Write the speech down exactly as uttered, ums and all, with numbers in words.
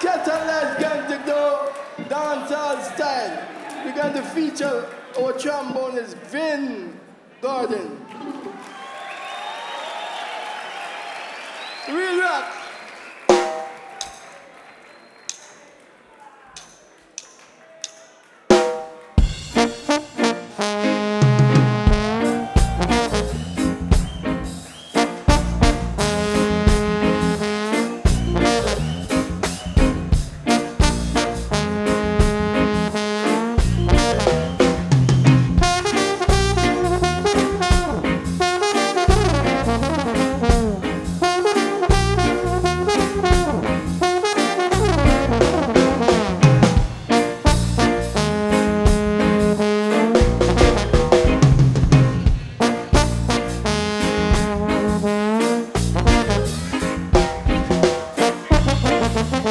Catalan's going to go dancehall style. We're going to feature our trombonist Vin Gordon. Real rock.